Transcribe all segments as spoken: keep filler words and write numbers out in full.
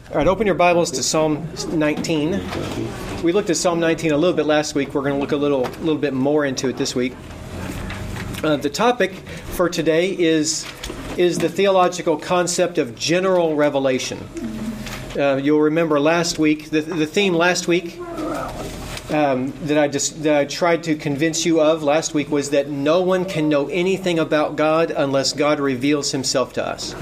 All right, open your Bibles to Psalm nineteen. We looked at Psalm nineteen a little bit last week. We're going to look a little, little bit more into it this week. Uh, the topic for today is, is the theological concept of general revelation. Uh, you'll remember last week, the, the theme last week um, that, I just, that I tried to convince you of last week was that no one can know anything about God unless God reveals himself to us.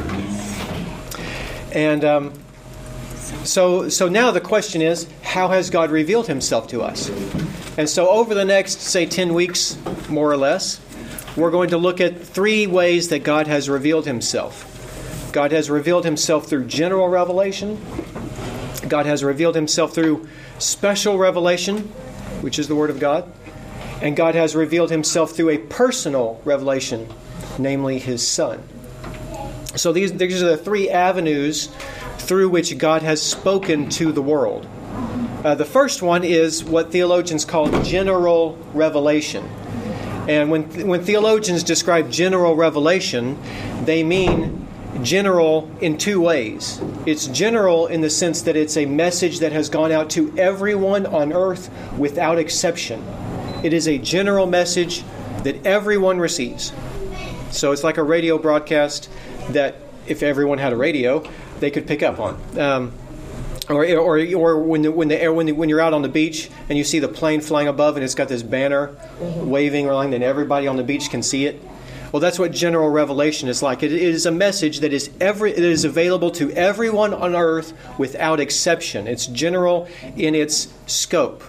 And um, so so now the question is, how has God revealed himself to us? And so over the next, say, ten weeks, more or less, we're going to look at three ways that God has revealed himself. God has revealed himself through general revelation. God has revealed himself through special revelation, which is the Word of God. And God has revealed himself through a personal revelation, namely his Son. So these, these are the three avenues through which God has spoken to the world. Uh, the first one is what theologians call general revelation. And when when theologians describe general revelation, they mean general in two ways. It's general in the sense that it's a message that has gone out to everyone on earth without exception. It is a general message that everyone receives. So it's like a radio broadcast that if everyone had a radio, they could pick up on. Um, or or or when the, when the air when the, when you're out on the beach and you see the plane flying above and it's got this banner mm-hmm. waving around and everybody on the beach can see it. Well, that's what general revelation is like. It, it is a message that is every it is available to everyone on earth without exception. It's general in its scope.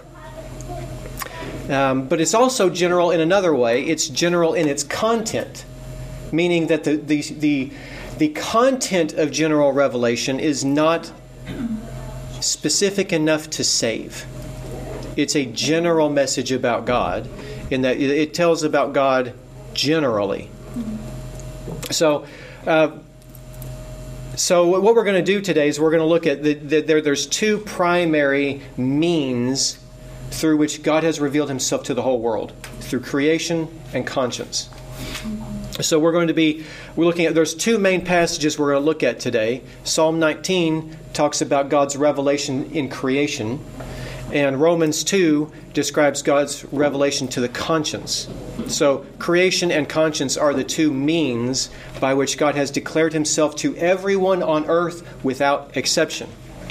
Um, but it's also general in another way. It's general in its content, meaning that the the the The content of general revelation is not specific enough to save. It's a general message about God in that it tells about God generally. So, uh, so what we're going to do today is we're going to look at the, the, there. There's two primary means through which God has revealed himself to the whole world, through creation and conscience. So we're going to be, we're looking at, there's two main passages we're going to look at today. Psalm nineteen talks about God's revelation in creation, and Romans two describes God's revelation to the conscience. So creation and conscience are the two means by which God has declared himself to everyone on earth without exception.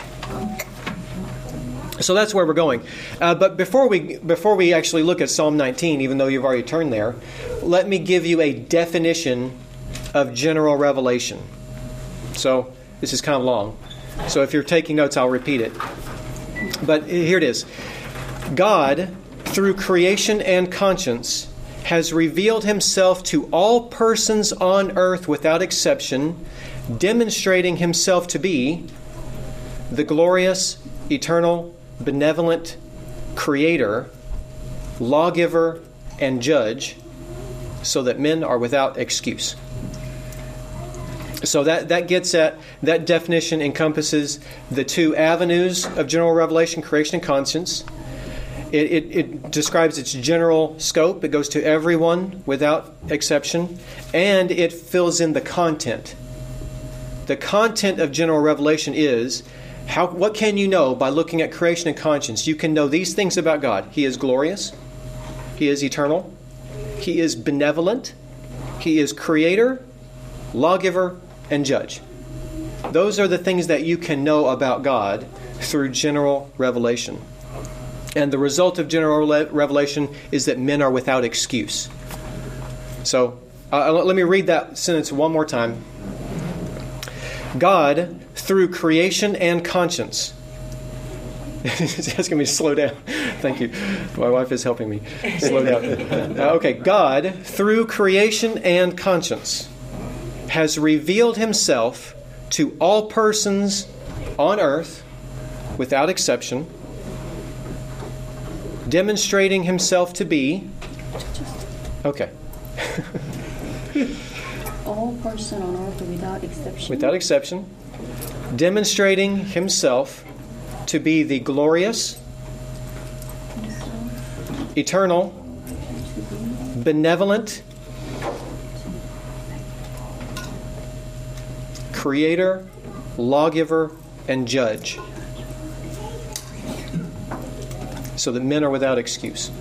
So that's where we're going. Uh, but before we before we actually look at Psalm nineteen, even though you've already turned there, let me give you a definition of general revelation. So this is kind of long. So if you're taking notes, I'll repeat it. But here it is. God, through creation and conscience, has revealed himself to all persons on earth without exception, demonstrating himself to be the glorious, eternal, benevolent creator, lawgiver, and judge, so that men are without excuse. So that, that gets at, that definition encompasses the two avenues of general revelation, creation and conscience. It, it, it describes its general scope. It goes to everyone without exception. And it fills in the content. The content of general revelation is, How, what can you know by looking at creation and conscience? You can know these things about God. He is glorious. He is eternal. He is benevolent. He is creator, lawgiver, and judge. Those are the things that you can know about God through general revelation. And the result of general revelation is that men are without excuse. So uh, let me read that sentence one more time. God, through creation and conscience. It's asking me to slow down. Thank you. My wife is helping me slow down. Uh, okay. God, through creation and conscience, has revealed himself to all persons on earth without exception, demonstrating himself to be... Okay. All persons on earth without exception. Without exception. Demonstrating himself to be the glorious, eternal, benevolent, creator, lawgiver, and judge, so that men are without excuse.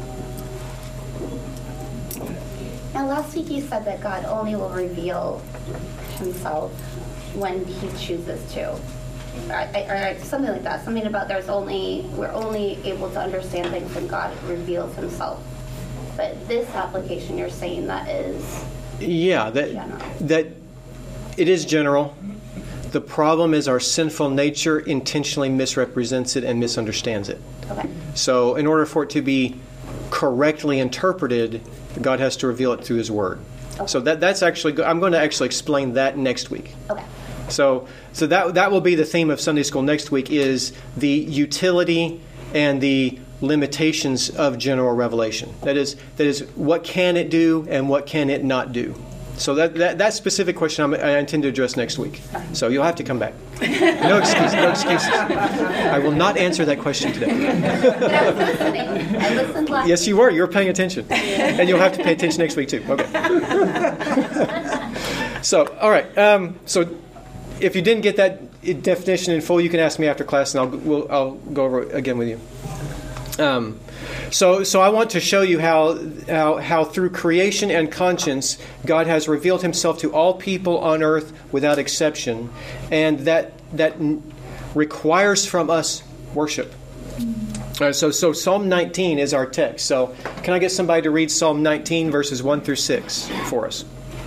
Now, last week you said that God only will reveal himself when he chooses to. Or, or, or something like that. Something about there's only, we're only able to understand things when God reveals himself. But this application, you're saying that is Yeah, that general. that it is general. The problem is our sinful nature intentionally misrepresents it and misunderstands it. Okay. So in order for it to be correctly interpreted, God has to reveal it through his word. Okay. So that that's actually go- I'm going to actually explain that next week. Okay. So so that that will be the theme of Sunday school next week, is the utility and the limitations of general revelation. That is that is what can it do and what can it not do. So that that, that specific question I'm, I intend to address next week. So you'll have to come back. No excuses. No excuses. I will not answer that question today. But I was listening. I listened last Yes, you were. You were paying attention, and you'll have to pay attention next week too. Okay. So, all right. Um, so, if you didn't get that definition in full, you can ask me after class, and I'll we'll, I'll go over it again with you. Um, so, so I want to show you how, how how through creation and conscience, God has revealed himself to all people on earth without exception, and that that requires from us worship. All right, so so Psalm nineteen is our text. So can I get somebody to read Psalm nineteen verses one through six for us?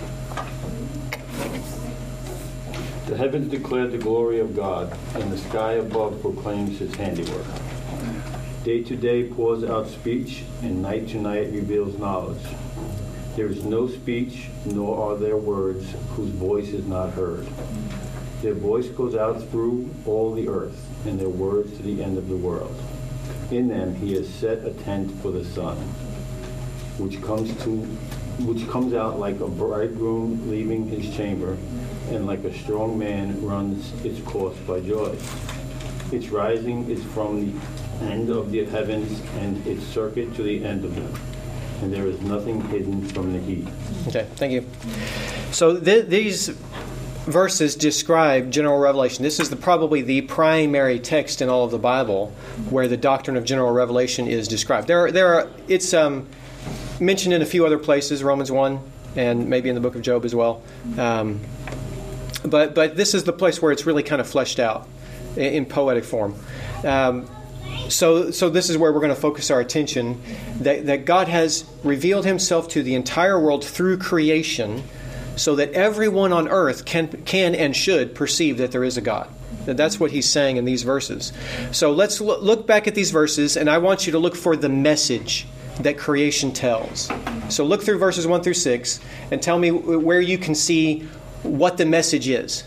The heavens declare the glory of God, and the sky above proclaims his handiwork. Day to day pours out speech, and night to night reveals knowledge. There is no speech, nor are there words, whose voice is not heard. Their voice goes out through all the earth, and their words to the end of the world. In them he has set a tent for the sun, which comes to, which comes out like a bridegroom leaving his chamber, and like a strong man runs its course by joy. Its rising is from the end of the heavens, and its circuit to the end of them, and there is nothing hidden from the heat. Okay, thank you. So th- these verses describe general revelation. This is the, probably the primary text in all of the Bible where the doctrine of general revelation is described. There, are, there are. It's um, mentioned in a few other places, Romans one, and maybe in the book of Job as well. Um, but but this is the place where it's really kind of fleshed out in, in poetic form. Um, So, so this is where we're going to focus our attention, that, that God has revealed himself to the entire world through creation so that everyone on earth can, can and should perceive that there is a God. And that's what he's saying in these verses. So let's lo- look back at these verses, and I want you to look for the message that creation tells. So look through verses one through six and tell me where you can see what the message is.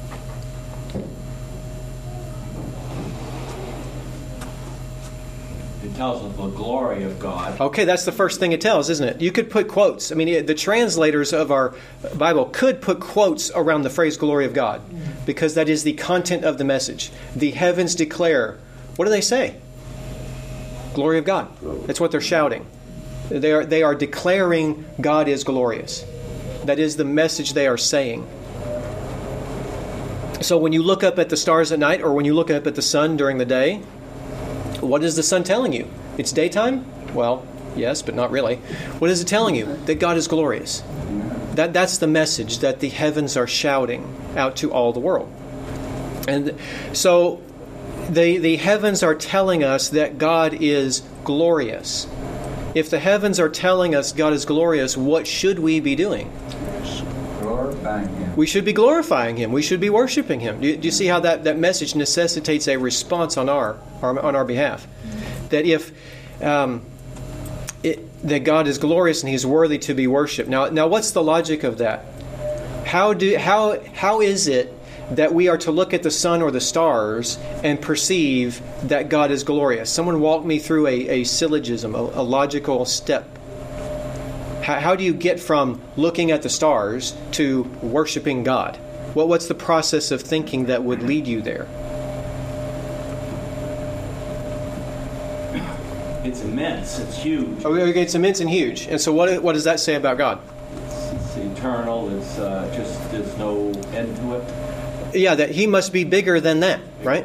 Tells of the glory of God. Okay, that's the first thing it tells, isn't it? You could put quotes. I mean, the translators of our Bible could put quotes around the phrase glory of God, because that is the content of the message. The heavens declare. What do they say? Glory of God. That's what they're shouting. They are, they are declaring God is glorious. That is the message they are saying. So when you look up at the stars at night, or when you look up at the sun during the day, what is the sun telling you? It's daytime? Well, yes, but not really. What is it telling you? That God is glorious. That that's the message that the heavens are shouting out to all the world. And so the the heavens are telling us that God is glorious. If the heavens are telling us God is glorious, what should we be doing? Glorifying him. We should be glorifying him. We should be worshiping him. Do you, do you see how that, that message necessitates a response on our, our on our behalf? That if um, it, that God is glorious and he's worthy to be worshipped. Now, now, what's the logic of that? How do how how is it that we are to look at the sun or the stars and perceive that God is glorious? Someone walk me through a, a syllogism, a, a logical step. How, how do you get from looking at the stars to worshiping God? What what's the process of thinking that would lead you there? It's immense. It's huge. Okay, it's immense and huge. And so what what does that say about God? It's, it's eternal. It's uh, just there's no end to it. Yeah, that he must be bigger than that, right?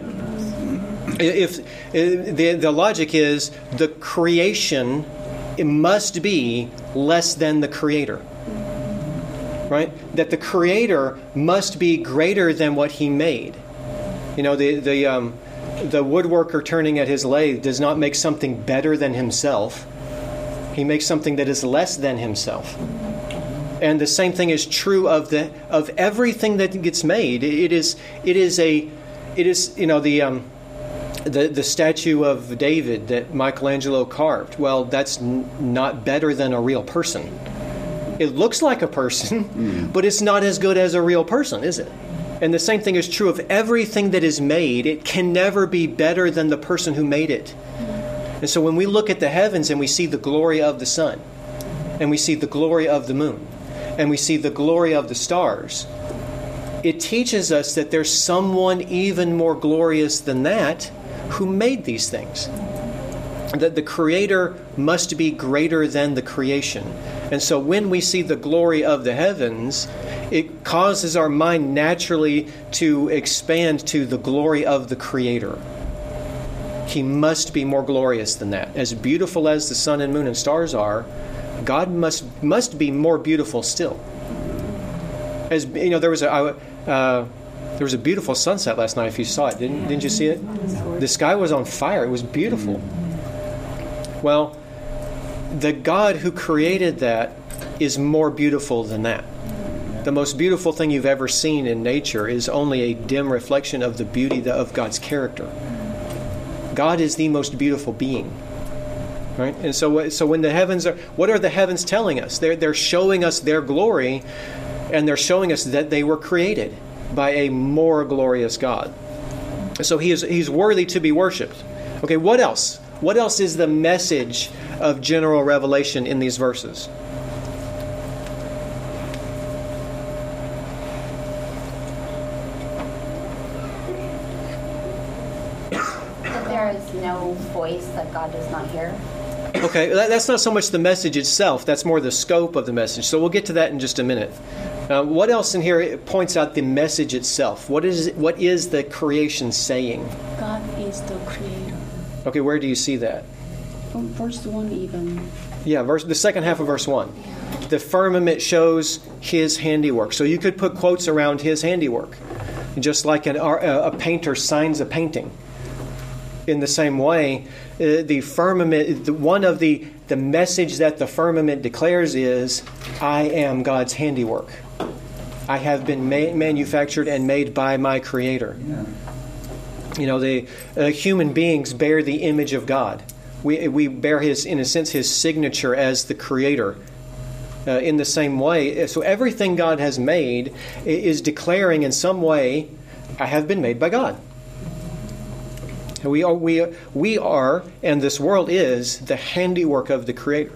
If, if the the logic is the creation, it must be less than the Creator, right? That the Creator must be greater than what He made. You know, the the um, the woodworker turning at his lathe does not make something better than himself. He makes something that is less than himself. And the same thing is true of the of everything that gets made. It is it is a it is you know the um, the the statue of David that Michelangelo carved. Well, that's n- not better than a real person. It looks like a person, mm. but it's not as good as a real person, is it? And the same thing is true of everything that is made. It can never be better than the person who made it. And so when we look at the heavens and we see the glory of the sun, and we see the glory of the moon, and we see the glory of the stars, it teaches us that there's someone even more glorious than that who made these things. That the Creator must be greater than the creation. And so when we see the glory of the heavens, it causes our mind naturally to expand to the glory of the Creator. He must be more glorious than that. As beautiful as the sun and moon and stars are, God must must be more beautiful still. As you know, there was a uh, there was a beautiful sunset last night. If you saw it, didn't didn't you see it? The sky was on fire. It was beautiful. Well, the God who created that is more beautiful than that. The most beautiful thing you've ever seen in nature is only a dim reflection of the beauty of God's character. God is the most beautiful being. Right? And so so when the heavens are, what are the heavens telling us? They're, they're showing us their glory, and they're showing us that they were created by a more glorious God. So he is he's worthy to be worshipped. Okay, what else? What else is the message of general revelation in these verses? That there is no voice that God does not hear. Okay, that, that's not so much the message itself. That's more the scope of the message. So we'll get to that in just a minute. Uh, what else in here points out the message itself? What is what is the creation saying? God is the Creator. Okay, where do you see that? From verse one even. Yeah, verse the second half of verse one. The firmament shows His handiwork. So you could put quotes around His handiwork, just like an, a painter signs a painting. In the same way, uh, the firmament, the, one of the, the message that the firmament declares is, I am God's handiwork. I have been ma- manufactured and made by my Creator. Yeah. You know, the uh, human beings bear the image of God. We we bear His, in a sense, His signature as the Creator. Uh, in the same way, so everything God has made is declaring in some way, I have been made by God. We are, we, we are, and this world is, the handiwork of the Creator.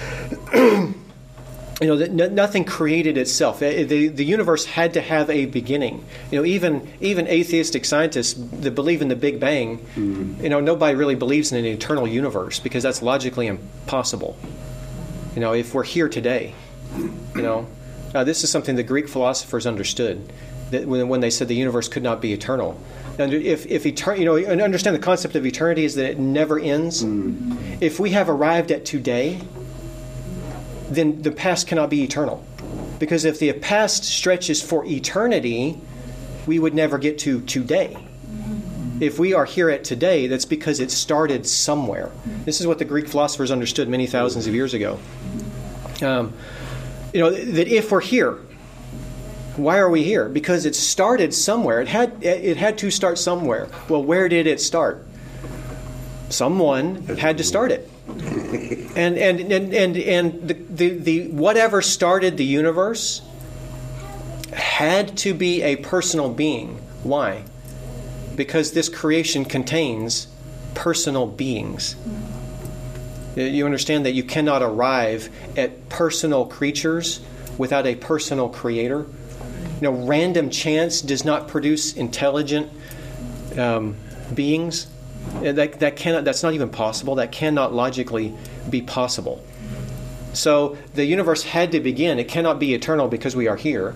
You know, that nothing created itself. The, the universe had to have a beginning. You know, even even atheistic scientists that believe in the Big Bang, mm-hmm. you know, nobody really believes in an eternal universe because that's logically impossible. You know, if we're here today, you know, uh, this is something the Greek philosophers understood, that when, when they said the universe could not be eternal. And if if etern- you know, and understand the concept of eternity is that it never ends. Mm-hmm. If we have arrived at today, then the past cannot be eternal. Because if the past stretches for eternity, we would never get to today. If we are here at today, that's because it started somewhere. This is what the Greek philosophers understood many thousands of years ago. Um, you know, that if we're here, why are we here? Because it started somewhere. It had it had to start somewhere. Well, where did it start? Someone had to start it. And and and and, and the, the, the whatever started the universe had to be a personal being. Why? Because this creation contains personal beings. You understand that you cannot arrive at personal creatures without a personal creator. You know, random chance does not produce intelligent um, beings. That that cannot. That's not even possible. That cannot logically be possible. So the universe had to begin. It cannot be eternal because we are here.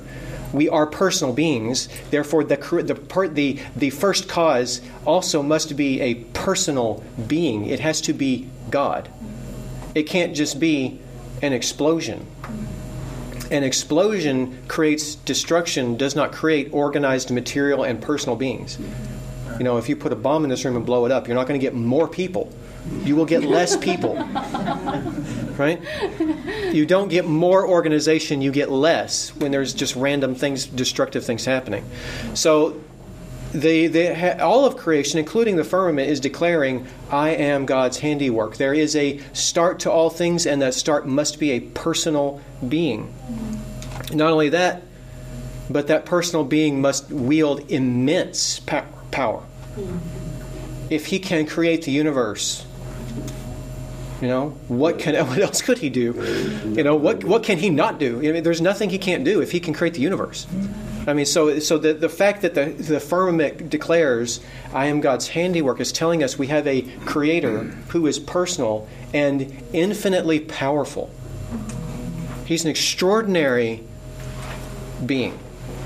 We are personal beings. Therefore, the the per, the the first cause also must be a personal being. It has to be God. It can't just be an explosion. An explosion creates destruction, does not create organized material and personal beings. You know, if you put a bomb in this room and blow it up, you're not going to get more people. You will get less people. Right? You don't get more organization, you get less when there's just random things, destructive things happening. So the, the all of creation, including the firmament, is declaring, I am God's handiwork. There is a start to all things, and that start must be a personal being. Not only that, but that personal being must wield immense power. If he can create the universe, you know, what can what else could he do? You know, what what can he not do? I mean, there's nothing he can't do if he can create the universe. I mean, so so the the fact that the the firmament declares, I am God's handiwork, is telling us we have a creator who is personal and infinitely powerful. He's an extraordinary being.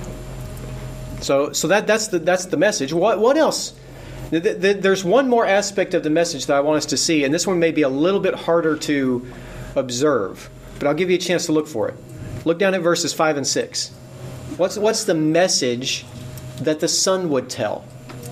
So so that that's the that's the message. What what else? There's one more aspect of the message that I want us to see, and this one may be a little bit harder to observe, but I'll give you a chance to look for it. Look down at verses five and six. What's what's the message that the Son would tell?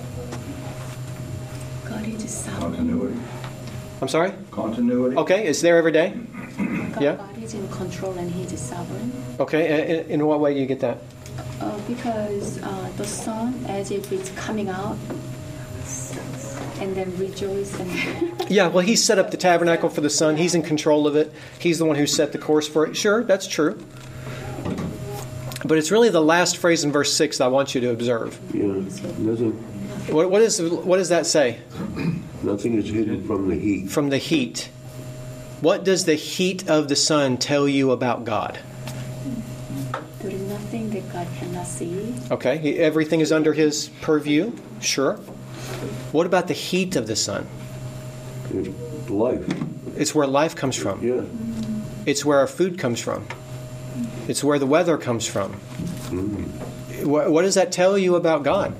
God is sovereign. Continuity. I'm sorry? Continuity. Okay, it's there every day? God, Yeah. God is in control and He is sovereign. Okay, in, in what way do you get that? Uh, because uh, the sun, as if it's coming out, and then rejoice and Yeah, well, He set up the tabernacle for the Son. He's in control of it. He's the one who set the course for it. Sure, that's true. But it's really the last phrase in verse six that I want you to observe. Yeah, nothing, What, what, is, what does that say? nothing is hidden from the heat. From the heat. What does the heat of the sun tell you about God? there is nothing that God cannot see. Okay, he- everything is under His purview. Sure. What about the heat of the sun? It's life. It's where life comes from. Yeah. It's where our food comes from. It's where the weather comes from. Mm. What, what does that tell you about God?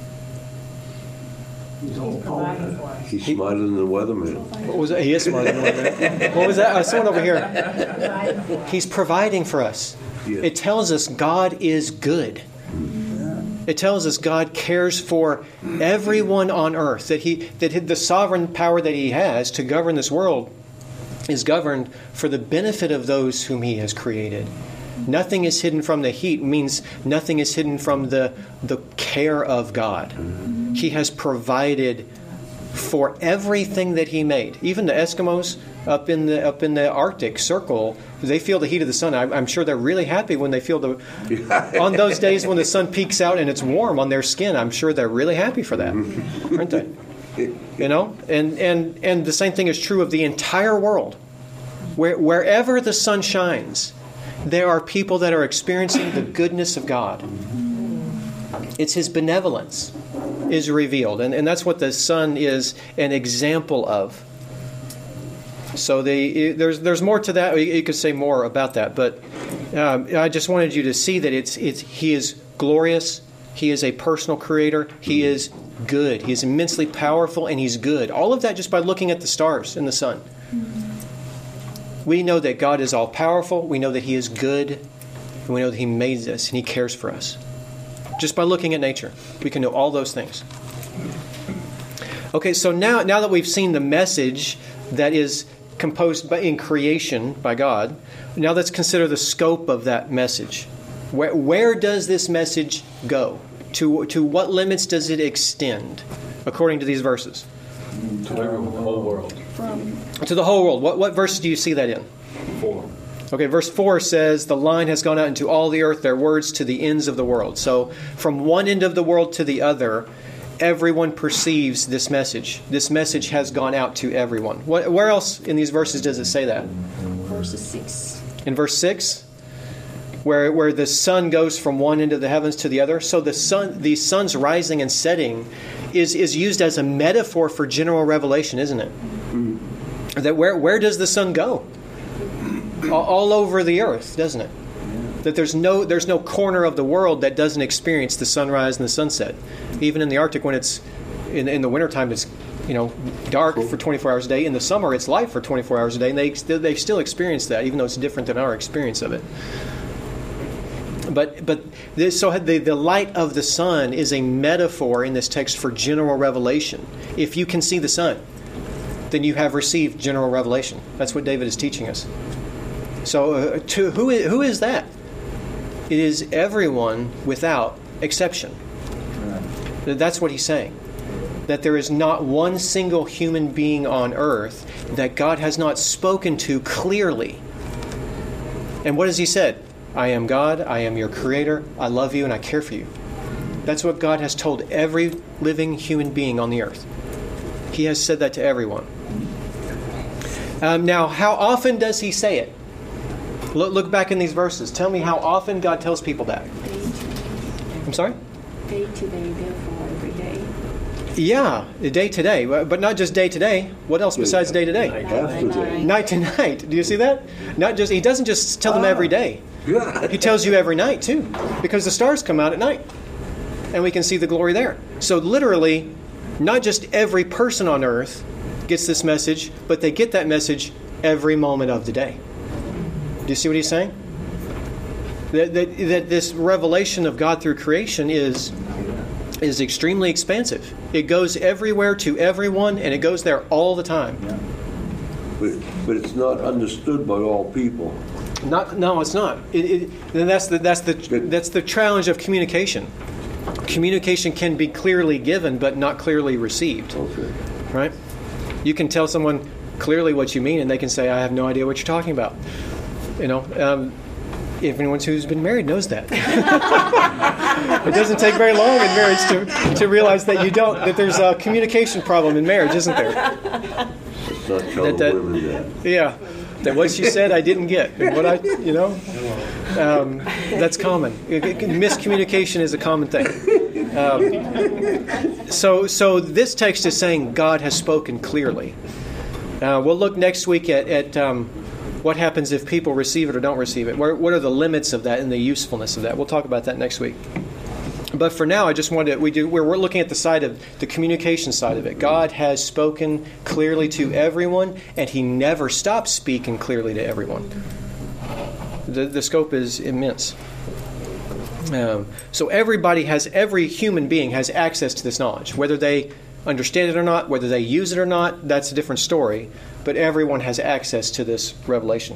He's smarter than the weatherman. What was that? He is smarter than weather. What was that? Uh, someone over here. He's providing for us. Yeah. It tells us God is good. It tells us God cares for everyone on earth. That he, that the sovereign power that He has to govern this world is governed for the benefit of those whom He has created. Nothing is hidden from the heat means nothing is hidden from the the care of God. He has provided for everything that He made. Even the Eskimos up in the up in the Arctic Circle, they feel the heat of the sun. I'm, I'm sure they're really happy when they feel the on those days when the sun peeks out and it's warm on their skin. I'm sure they're really happy for that, aren't they? You know, and and and the same thing is true of the entire world. Where wherever the sun shines, there are people that are experiencing the goodness of God. It's His benevolence is revealed, and, and that's what the sun is an example of. So the, there's there's more to that. You could say more about that, but um, I just wanted you to see that it's it's He is glorious. He is a personal creator. He is good. He is immensely powerful, and He's good. All of that just by looking at the stars and the sun. We know that God is all-powerful. We know that He is good. And we know that He made us and He cares for us. Just by looking at nature, we can know all those things. Okay, so now, now that we've seen the message that is composed by, in creation by God, now let's consider the scope of that message. Where, where does this message go? To, to what limits does it extend, according to these verses? To the whole world. From To the whole world. What, what verse do you see that in? Four. Okay, verse four says, the line has gone out into all the earth, their words to the ends of the world. So from one end of the world to the other, everyone perceives this message. This message has gone out to everyone. What, where else in these verses does it say that? verse six. In verse six, where, where the sun goes from one end of the heavens to the other. So the sun, the sun's rising and setting is, is used as a metaphor for general revelation, isn't it? That where, where does the sun go? All over the earth, doesn't it? That there's no there's no corner of the world that doesn't experience the sunrise and the sunset. Even in the Arctic, when it's in, in the wintertime, it's you know dark for twenty-four hours a day. In the summer, it's light for twenty-four hours a day, and they they still experience that, even though it's different than our experience of it. But but this, so the the light of the sun is a metaphor in this text for general revelation. If you can see the sun, then you have received general revelation. That's what David is teaching us. So uh, to who is, who is that? It is everyone without exception. That's what he's saying. That there is not one single human being on earth that God has not spoken to clearly. And what has he said? I am God, I am your creator, I love you, and I care for you. That's what God has told every living human being on the earth. He has said that to everyone. Um, now, how often does he say it? Look, look back in these verses. Tell me how often God tells people that. I'm sorry? Day to day, therefore every day. Yeah, day to day, but not just day to day. What else besides day to day? After day. Night to night. Do you see that? Not just. He doesn't just tell them every day. God. He tells you every night too, because the stars come out at night, and we can see the glory there. So literally, not just every person on earth gets this message, but they get that message every moment of the day. Do you see what he's saying? That, that, that this revelation of God through creation is is extremely expansive. It goes everywhere to everyone, and it goes there all the time. But, but it's not understood by all people. Not, no, it's not. It, it, and that's the that's the that's the challenge of communication. Communication can be clearly given, but not clearly received. Okay. Right? You can tell someone clearly what you mean, and they can say, "I have no idea what you're talking about." You know, um, if anyone who's been married knows that. It doesn't take very long in marriage to to realize that you don't that there's a communication problem in marriage, isn't there? It's not telling That- that- women that. Yeah, that what she said I didn't get, and what I you know, um, that's common. Miscommunication is a common thing. Um, so so this text is saying God has spoken clearly. Uh, we'll look next week at at. Um, What happens if people receive it or don't receive it? What what are the limits of that and the usefulness of that? We'll talk about that next week. But for now, I just wanted to, we do we're, we're looking at the side of the communication side of it. God has spoken clearly to everyone, and He never stops speaking clearly to everyone. The the scope is immense. Um, so everybody has every human being has access to this knowledge, whether they understand it or not, whether they use it or not. That's a different story. But everyone has access to this revelation.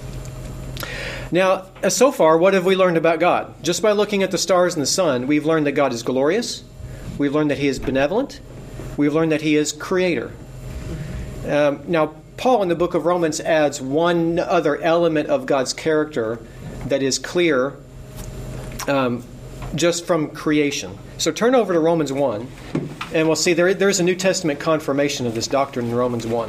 Now, so far, what have we learned about God? Just by looking at the stars and the sun, we've learned that God is glorious. We've learned that He is benevolent. We've learned that He is creator. Um, now, Paul in the book of Romans adds one other element of God's character that is clear um, just from creation. So turn over to Romans one, and we'll see there, there's a New Testament confirmation of this doctrine in Romans one.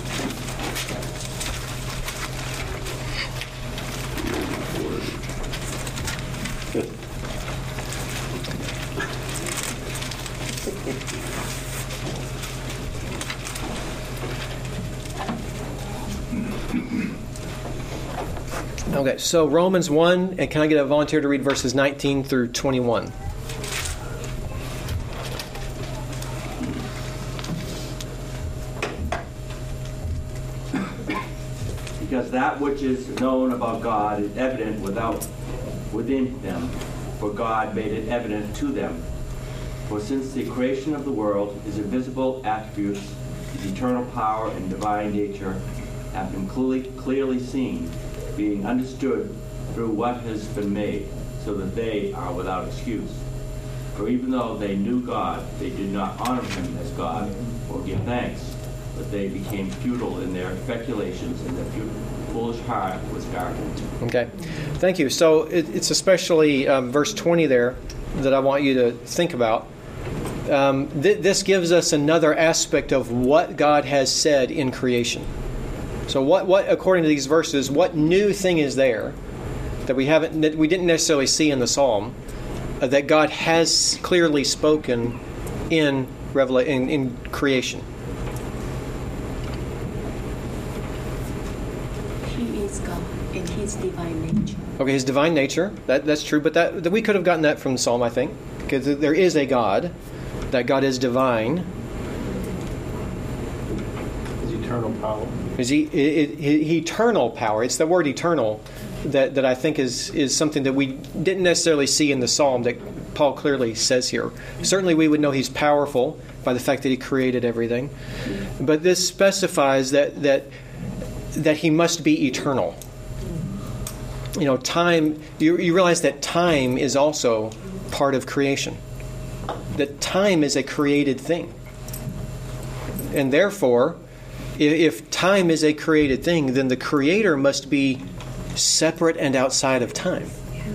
Okay, so Romans one, and can I get a volunteer to read verses nineteen through twenty-one? Because that which is known about God is evident without within them, for God made it evident to them. For since the creation of the world, His invisible attributes, His eternal power and divine nature, have been clearly, clearly seen, being understood through what has been made, so that they are without excuse. For even though they knew God, they did not honor Him as God or give thanks, but they became futile in their speculations, and their foolish heart was darkened. Okay, thank you. So it, it's especially um, verse twenty there that I want you to think about. Um, th- this gives us another aspect of what God has said in creation. So what, what, according to these verses, what new thing is there that we haven't, that we didn't necessarily see in the Psalm, uh, that God has clearly spoken in Revela- in, in creation? He is God in His divine nature. Okay, His divine nature, that, that's true, but that, that we could have gotten that from the Psalm, I think, because there is a God, that God is divine. His eternal power. Is he, it, it, eternal power. It's the word eternal that, that I think is, is something that we didn't necessarily see in the Psalm that Paul clearly says here. Certainly we would know He's powerful by the fact that He created everything. But this specifies that that that He must be eternal. You know, time, you, you realize that time is also part of creation. That time is a created thing. And therefore, if time is a created thing, then the Creator must be separate and outside of time.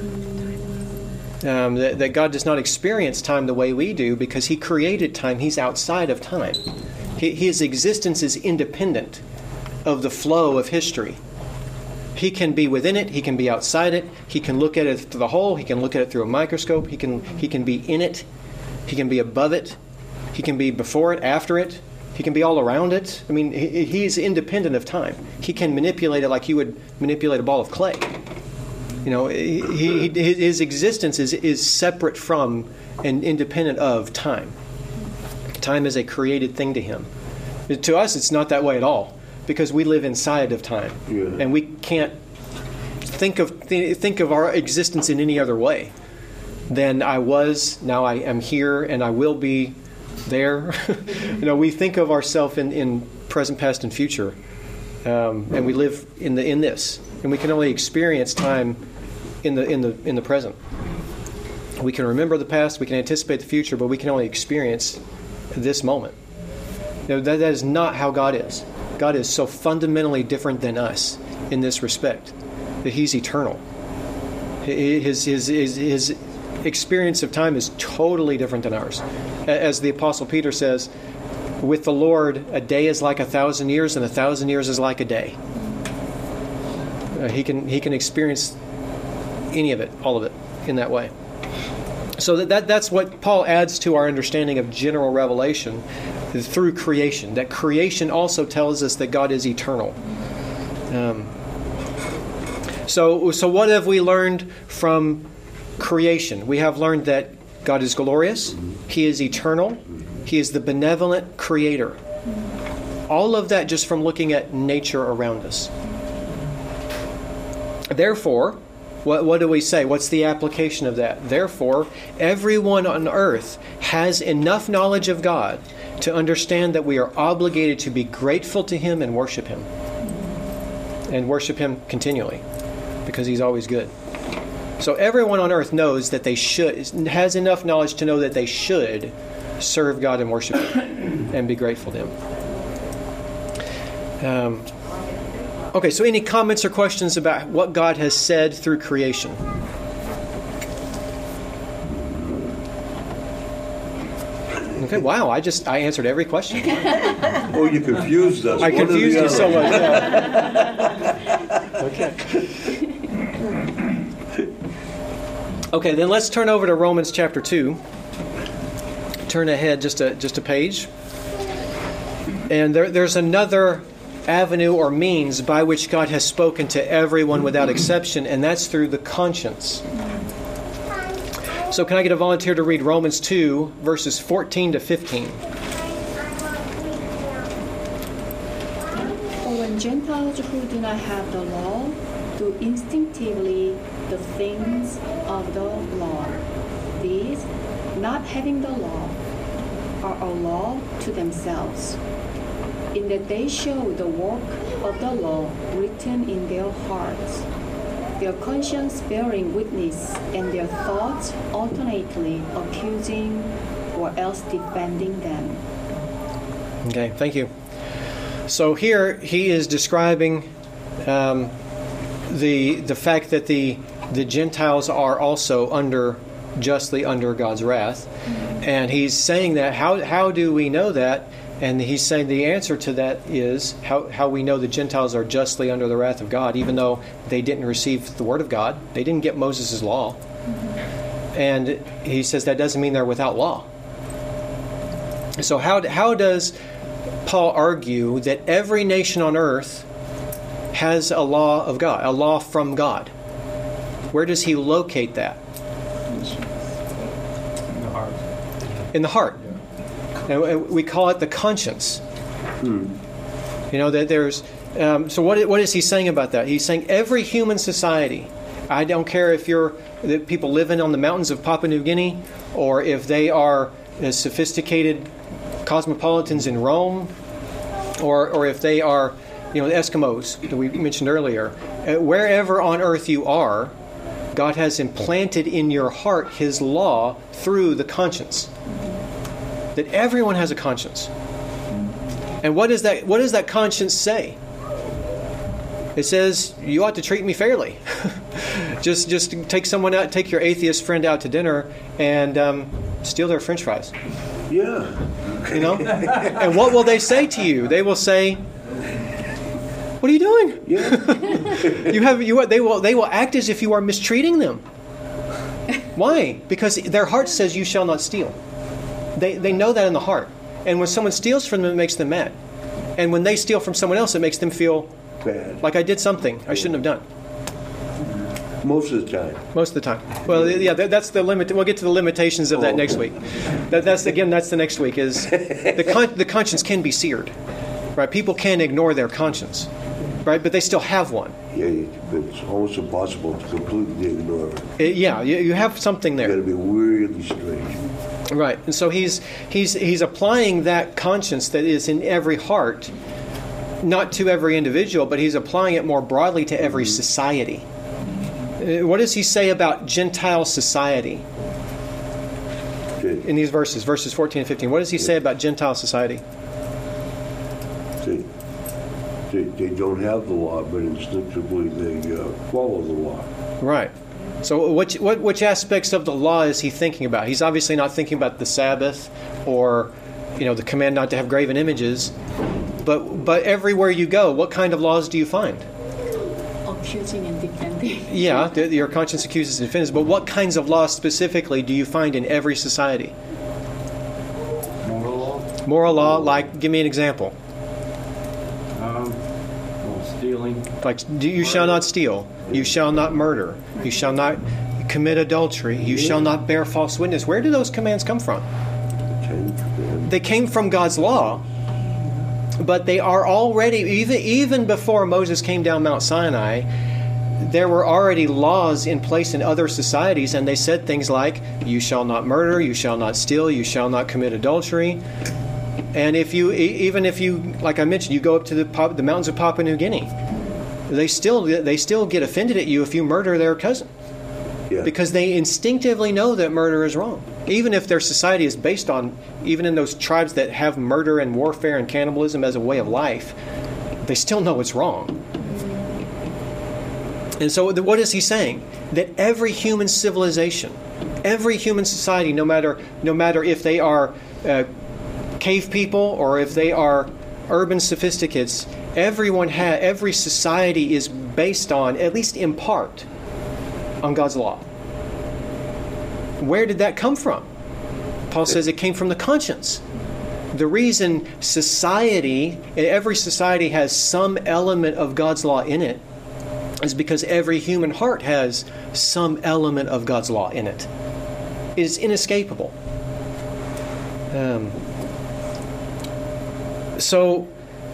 Um, that, that God does not experience time the way we do because He created time. He's outside of time. He, his existence is independent of the flow of history. He can be within it. He can be outside it. He can look at it through the whole. He can look at it through a microscope. He can he can be in it. He can be above it. He can be before it, after it. He can be all around it. I mean, he, he's independent of time. He can manipulate it like you would manipulate a ball of clay. You know, he, he, his existence is, is separate from and independent of time. Time is a created thing to Him. To us, it's not that way at all because we live inside of time, Yeah. and we can't think of th- think of our existence in any other way than I was. Now I am here, and I will be there. You know, we think of ourselves in, in present, past, and future, um, and we live in the in this, and we can only experience time in the in the in the present. We can remember the past, we can anticipate the future, but we can only experience this moment. You know, that, that is not how God is. God is so fundamentally different than us in this respect, that He's eternal. His his his, his experience of time is totally different than ours. As the Apostle Peter says, with the Lord, a day is like a thousand years, and a thousand years is like a day. Uh, he can he can experience any of it, all of it, in that way. So that, that that's what Paul adds to our understanding of general revelation through creation. That creation also tells us that God is eternal. Um, so so what have we learned from creation? We have learned that God is glorious. He is eternal. He is the benevolent creator. All of that just from looking at nature around us. Therefore, what, what do we say? What's the application of that? Therefore, everyone on earth has enough knowledge of God to understand that we are obligated to be grateful to Him and worship Him. And worship Him continually, because He's always good. So everyone on earth knows that they should, has enough knowledge to know that they should serve God and worship Him and be grateful to Him. Um, okay, so any comments or questions about what God has said through creation? Okay, wow, I just, I answered every question. Oh, you confused us. I One or the confused you other. so much. Yeah. Okay. Okay, then let's turn over to Romans chapter two. Turn ahead just a just a page. And there, there's another avenue or means by which God has spoken to everyone without exception, and that's through the conscience. So can I get a volunteer to read Romans two, verses fourteen to fifteen? For when Gentiles who do not have the law do instinctively the things of the law, these, not having the law, are a law to themselves, in that they show the work of the law written in their hearts, their conscience bearing witness, and their thoughts alternately accusing or else defending them. Okay, thank you. So here he is describing um, the the fact that the the Gentiles are also under justly under God's wrath, and he's saying that how how do we know that? And he's saying the answer to that is how, how we know the Gentiles are justly under the wrath of God, even though they didn't receive the Word of God. They didn't get Moses' law. And he says that doesn't mean they're without law. So how how does Paul argue that every nation on earth has a law of God, a law from God? Where does he locate that? In the heart. In the heart. And we call it the conscience. Hmm. You know, that there's... Um, so what, what is he saying about that? He's saying every human society, I don't care if you're the people living on the mountains of Papua New Guinea, or if they are as sophisticated cosmopolitans in Rome, or or if they are, you know, the Eskimos that we mentioned earlier. Uh, wherever on earth you are, God has implanted in your heart His law through the conscience. That everyone has a conscience. And what does that what does that conscience say? It says you ought to treat me fairly. just just take someone out, take your atheist friend out to dinner, and um, steal their French fries. Yeah. You know? And what will they say to you? They will say, "What are you doing?" Yeah. you have you. They will they will act as if you are mistreating them. Why? Because their heart says, "You shall not steal." They they know that in the heart, and when someone steals from them, it makes them mad. And when they steal from someone else, it makes them feel Bad. like I did something I shouldn't have done. Most of the time. Most of the time. Well, yeah, that, that's the limit. We'll get to the limitations of that Oh, next okay. week. That, that's again. That's the next week. Is the con- the conscience can be seared, right? People can ignore their conscience, right? But they still have one. Yeah, it's almost impossible to completely ignore it. It- yeah, you, you have something You got there, to be really strange. right? And so he's he's he's applying that conscience that is in every heart, not to every individual, but he's applying it more broadly to every society. Uh, What does he say about Gentile society They, in these verses, verses fourteen and fifteen? What does he say about Gentile society? they, they, they don't have the law, but instinctively they uh, follow the law. Right. So which, what, which aspects of the law is he thinking about? He's obviously not thinking about the Sabbath or, you know, the command not to have graven images. But but everywhere you go, what kind of laws do you find? Accusing and defending. Yeah, th- your conscience accuses and defends. But what kinds of laws specifically do you find in every society? Moral law. Moral law, like, give me an example. Um, well, stealing. Like, do, you shall not steal. You shall not murder. You shall not commit adultery. You shall not bear false witness. Where do those commands come from? Ten commandments. They came from God's law, but they are already, even, even before Moses came down Mount Sinai, there were already laws in place in other societies, and they said things like, you shall not murder, you shall not steal, you shall not commit adultery. And if you, e- even if you, like I mentioned, you go up to the, Pap- the mountains of Papua New Guinea, they still, they still get offended at you if you murder their cousin. Yeah. Because they instinctively know that murder is wrong. Even if their society is based on, even in those tribes that have murder and warfare and cannibalism as a way of life, they still know it's wrong. And so what is he saying? That every human civilization, every human society, no matter no matter if they are uh, cave people or if they are urban sophisticates, everyone ha- every society is based on, at least in part, on God's law. Where did that come from? Paul says it came from the conscience. The reason society, every society has some element of God's law in it, is because every human heart has some element of God's law in it. It is inescapable. Um, so,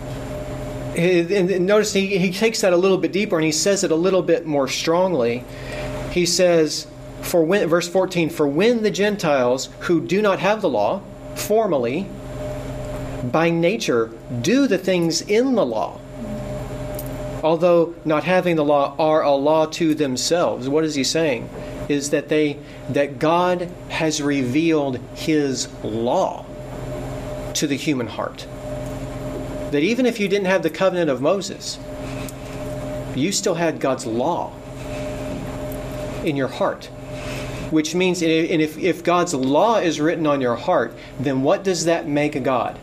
and notice he, he takes that a little bit deeper and he says it a little bit more strongly. He says, for when, verse fourteen, for when the Gentiles who do not have the law, formally, by nature, do the things in the law, although not having the law, are a law to themselves. What is he saying? Is that they that God has revealed His law to the human heart. That even if you didn't have the covenant of Moses, you still had God's law in your heart. Which means, and if, if God's law is written on your heart, then what does that make a God?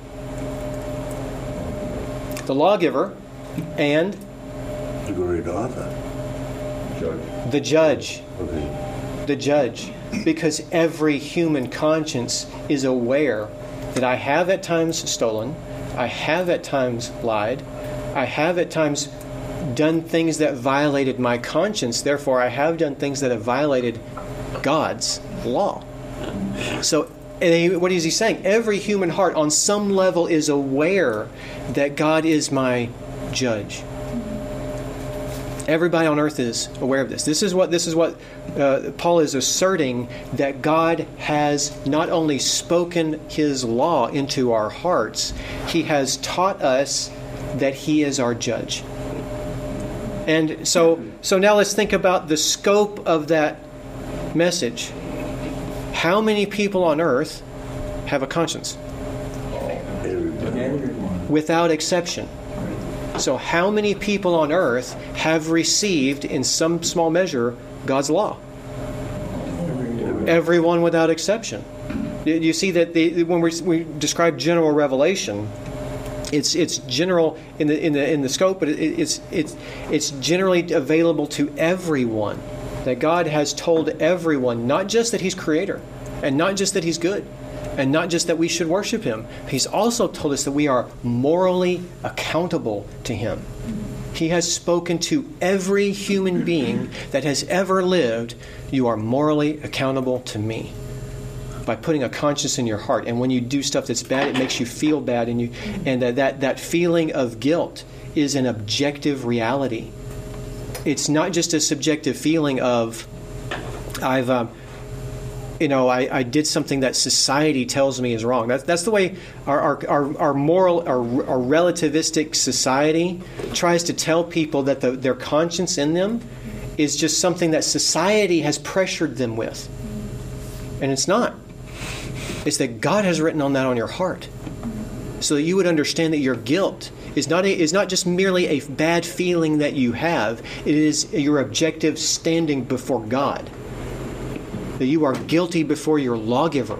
The lawgiver and The great author. Judge. the judge. Okay. The judge. Because every human conscience is aware that I have at times stolen, I have at times lied, I have at times done things that violated my conscience. Therefore, I have done things that have violated God's law. So, and he, what is he saying? Every human heart on some level is aware that God is my judge. Everybody on earth is aware of this. This is what this is what uh, Paul is asserting, that God has not only spoken His law into our hearts, He has taught us that He is our judge. And so, so now let's think about the scope of that message. How many people on earth have a conscience? Everybody. Without exception. So how many people on earth have received, in some small measure, God's law? Everyone without exception. You see that the, when we, we describe general revelation, it's it's general in the in the in the scope, but it, it's it's it's generally available to everyone. That God has told everyone, not just that He's creator, and not just that He's good, and not just that we should worship Him. He's also told us that we are morally accountable to Him. He has spoken to every human being that has ever lived. You are morally accountable to me, by putting a conscience in your heart. And when you do stuff that's bad, it makes you feel bad, and you and that that, that feeling of guilt is an objective reality. It's not just a subjective feeling of I've um, you know I, I did something that society tells me is wrong. That's that's the way our our, our, our moral our, our relativistic society tries to tell people that the, their conscience in them is just something that society has pressured them with. And it's not. It's that God has written on that on your heart, so that you would understand that your guilt is not a, is not just merely a bad feeling that you have. It is your objective standing before God. That you are guilty before your lawgiver.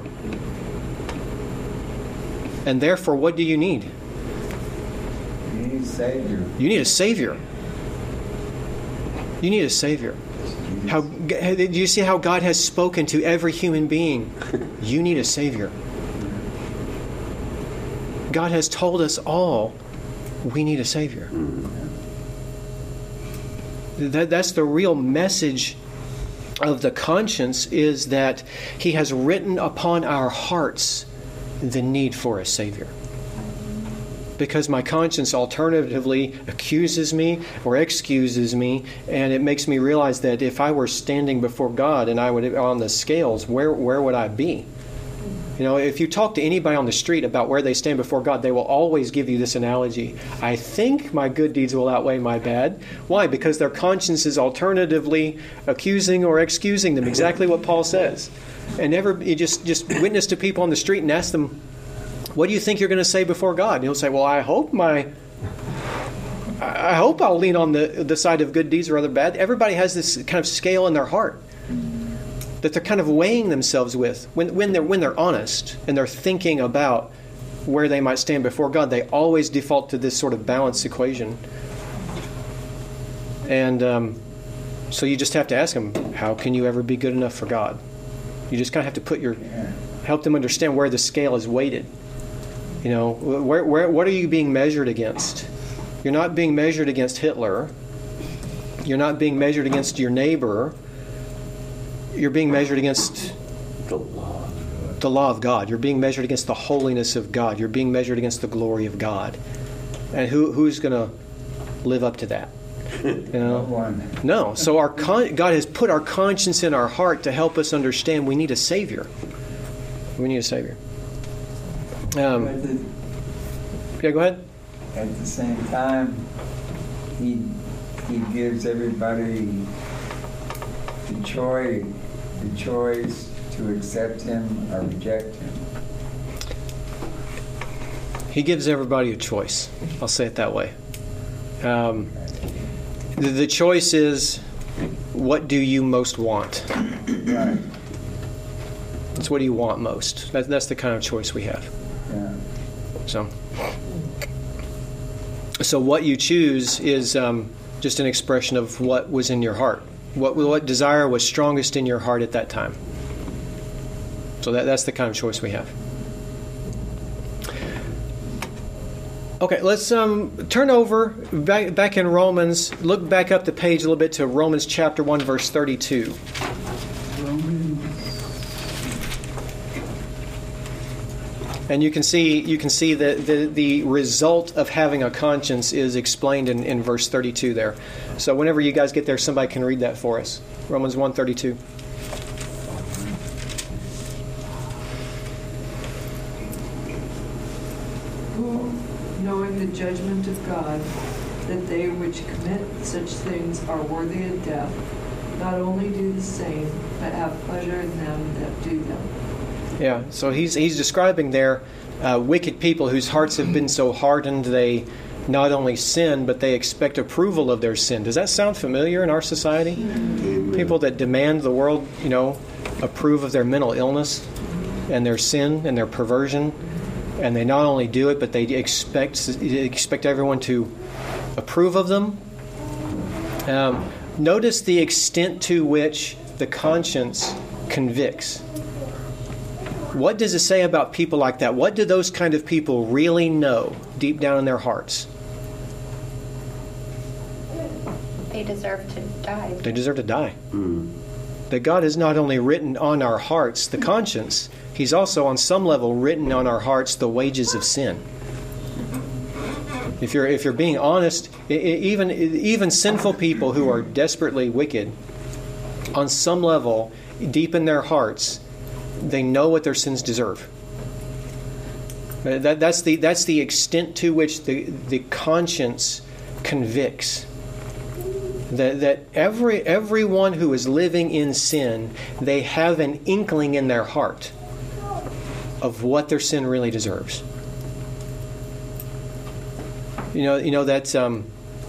And therefore, what do you need? You need a Savior. You need a Savior. You need a Savior. How do you see how God has spoken to every human being? You need a Savior. God has told us all we need a Savior. That, that's the real message of the conscience, is that He has written upon our hearts the need for a Savior. Because my conscience alternatively accuses me or excuses me, and it makes me realize that if I were standing before God and I would on the scales, where where would I be? You know, if you talk to anybody on the street about where they stand before God, they will always give you this analogy. I think my good deeds will outweigh my bad. Why? Because their conscience is alternatively accusing or excusing them. Exactly what Paul says. And never you just just witness to people on the street and ask them, what do you think you're going to say before God? And he'll say, well, I hope my, I hope I'll lean on the, the side of good deeds or other bad. Everybody has this kind of scale in their heart that they're kind of weighing themselves with. When, when they're when they're honest and they're thinking about where they might stand before God, they always default to this sort of balanced equation. And um, so you just have to ask them, how can you ever be good enough for God? You just kind of have to put your, help them understand where the scale is weighted. You know, where, where, what are you being measured against? You're not being measured against Hitler. You're not being measured against your neighbor. You're being measured against The law. the law of God. You're being measured against the holiness of God. You're being measured against the glory of God. And who who's going to live up to that? You know? No one. No. So our con- God has put our conscience in our heart to help us understand we need a Savior. We need a Savior. Um, At the, yeah, go ahead. at the same time, he he gives everybody the choice, the choice to accept him or reject him. He gives everybody a choice. I'll say it that way. Um, the, the choice is, what do you most want? Right. It's what do you want most. That, that's the kind of choice we have. Yeah. So, so what you choose is um, just an expression of what was in your heart. What what desire was strongest in your heart at that time. So that that's the kind of choice we have. Okay, let's um, turn over back, back in Romans. Look back up the page a little bit to Romans chapter one, verse thirty-two. And you can see you can see that the, the result of having a conscience is explained in, in verse thirty-two there. So whenever you guys get there, somebody can read that for us. Romans one thirty-two. Knowing the judgment of God, that they which commit such things are worthy of death, not only do the same, but have pleasure in them that do them. Yeah, so he's he's describing there uh, wicked people whose hearts have been so hardened they not only sin, but they expect approval of their sin. Does that sound familiar in our society? Amen. People that demand the world, you know, approve of their mental illness and their sin and their perversion. And they not only do it, but they expect expect everyone to approve of them. Um, notice the extent to which the conscience convicts. What does it say about people like that? What do those kind of people really know deep down in their hearts? They deserve to die. They deserve to die. Mm. That God has not only written on our hearts the conscience, He's also on some level written on our hearts the wages of sin. If you're if you're being honest, even even sinful people who are desperately wicked, on some level, deep in their hearts, they know what their sins deserve. That, that's the that's the extent to which the, the conscience convicts. That that every everyone who is living in sin, they have an inkling in their heart of what their sin really deserves. You know, you know that um,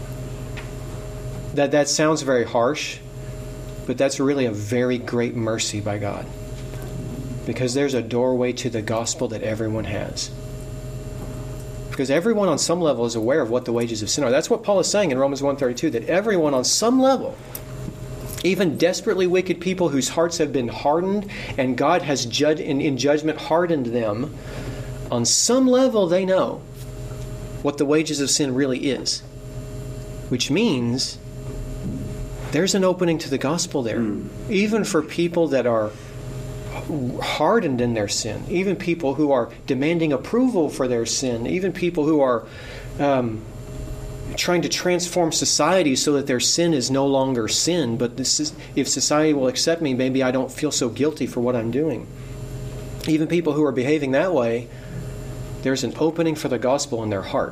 that that sounds very harsh, but that's really a very great mercy by God, because there's a doorway to the gospel that everyone has. Because everyone on some level is aware of what the wages of sin are. That's what Paul is saying in Romans one thirty-two, that everyone on some level, even desperately wicked people whose hearts have been hardened and God has judged in, in judgment hardened them, on some level they know what the wages of sin really is. Which means there's an opening to the gospel there. Mm. Even for people that are hardened in their sin, even people who are demanding approval for their sin, even people who are um, trying to transform society so that their sin is no longer sin, but this is, if society will accept me, maybe I don't feel so guilty for what I'm doing. Even people who are behaving that way, there's an opening for the gospel in their heart.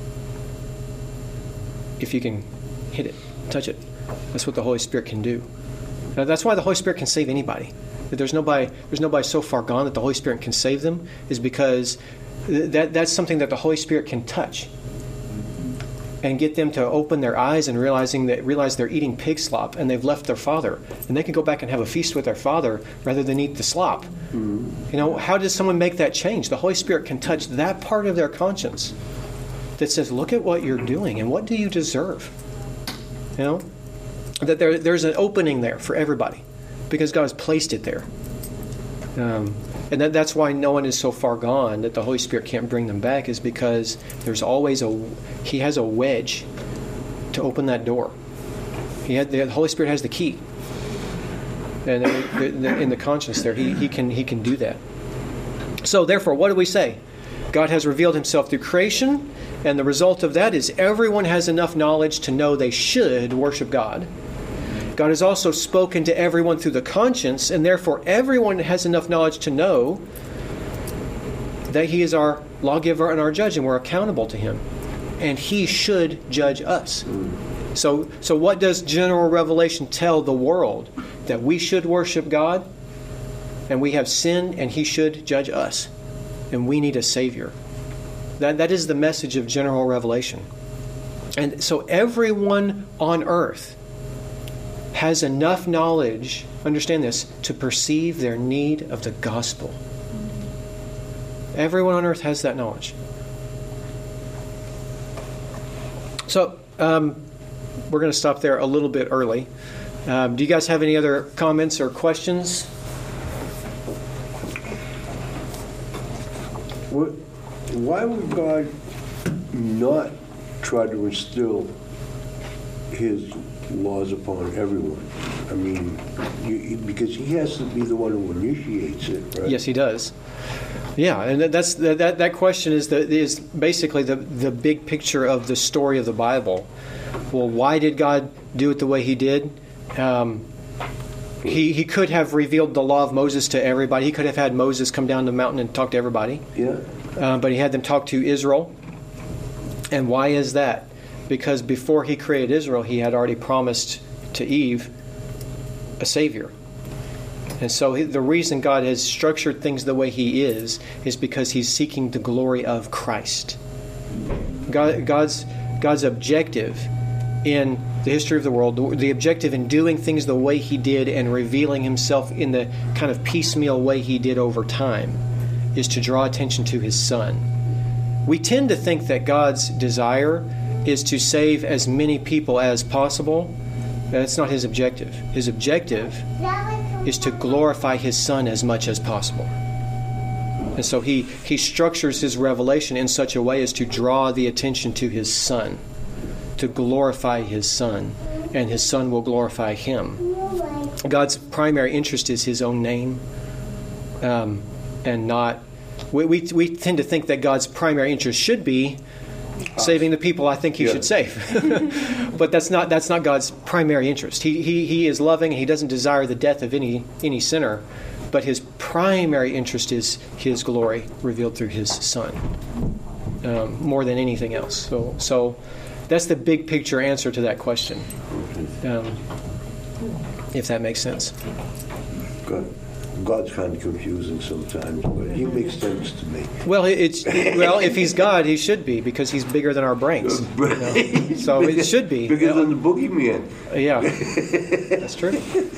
If you can hit it, touch it, that's what the Holy Spirit can do. Now, that's why the Holy Spirit can save anybody. That there's nobody, there's nobody so far gone that the Holy Spirit can save them, is because that that's something that the Holy Spirit can touch and get them to open their eyes and realizing that realize they're eating pig slop and they've left their father, and they can go back and have a feast with their father rather than eat the slop. Mm-hmm. You know, how does someone make that change? The Holy Spirit can touch that part of their conscience that says, "Look at what you're doing, and what do you deserve?" You know, that there there's an opening there for everybody, because God has placed it there. Um, and that, that's why no one is so far gone that the Holy Spirit can't bring them back, is because there's always a, He has a wedge to open that door. He had, the Holy Spirit has the key. And in the conscience there, he, he can he can do that. So therefore, what do we say? God has revealed Himself through creation, and the result of that is everyone has enough knowledge to know they should worship God. God has also spoken to everyone through the conscience, and therefore everyone has enough knowledge to know that He is our lawgiver and our judge, and we're accountable to Him. And He should judge us. So, so what does general revelation tell the world? That we should worship God, and we have sinned, and He should judge us. And we need a Savior. That, that is the message of general revelation. And so everyone on earth has enough knowledge, understand this, to perceive their need of the gospel. Everyone on earth has that knowledge. So, um, we're going to stop there a little bit early. Um, do you guys have any other comments or questions? What, why would God not try to instill his laws upon everyone? I mean, you, because he has to be the one who initiates it, right? Yes, he does. Yeah, and that's that. That question is the is basically the the big picture of the story of the Bible. Well, why did God do it the way He did? Um, he he could have revealed the law of Moses to everybody. He could have had Moses come down the mountain and talk to everybody. Yeah. Uh, but He had them talk to Israel. And why is that? Because before He created Israel, He had already promised to Eve a Savior. And so he, the reason God has structured things the way He is is because He's seeking the glory of Christ. God, God's God's objective in the history of the world, the, the objective in doing things the way He did and revealing Himself in the kind of piecemeal way He did over time, is to draw attention to His Son. We tend to think that God's desire is to save as many people as possible. That's not His objective. His objective is to glorify His Son as much as possible. And so he, he structures His revelation in such a way as to draw the attention to His Son, to glorify His Son, and His Son will glorify Him. God's primary interest is His own name, um, and not... We, we, we tend to think that God's primary interest should be saving the people I think He yeah. should save. But that's not that's not God's primary interest. He, he he is loving, and He doesn't desire the death of any any sinner. But His primary interest is His glory revealed through His Son, um, more than anything else. So so that's the big picture answer to that question, um, if that makes sense. Good. God's kind of confusing sometimes, but He makes sense to me. Well, it's well, if He's God, He should be, because He's bigger than our brains. You know? So it should be bigger you know? than the boogeyman. Yeah, that's true.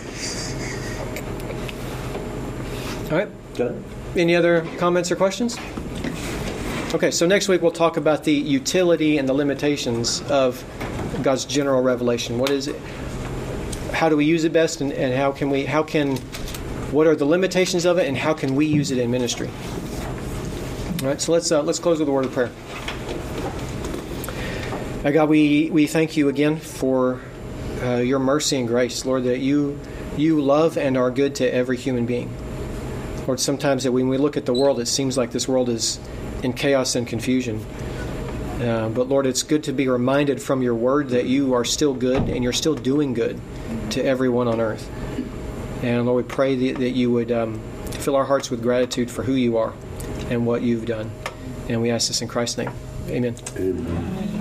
All right. Done. Any other comments or questions? Okay, so next week we'll talk about the utility and the limitations of God's general revelation. What is it? How do we use it best, and, and how can we? How can What are the limitations of it, and how can we use it in ministry? All right, so let's uh, let's close with a word of prayer. Uh, God, we, we thank You again for uh, Your mercy and grace, Lord, that you you love and are good to every human being. Lord, sometimes that when we look at the world, it seems like this world is in chaos and confusion. Uh, but Lord, it's good to be reminded from Your word that You are still good, and You're still doing good to everyone on earth. And Lord, we pray that, that You would um, fill our hearts with gratitude for who You are and what You've done. And we ask this in Christ's name. Amen. Amen.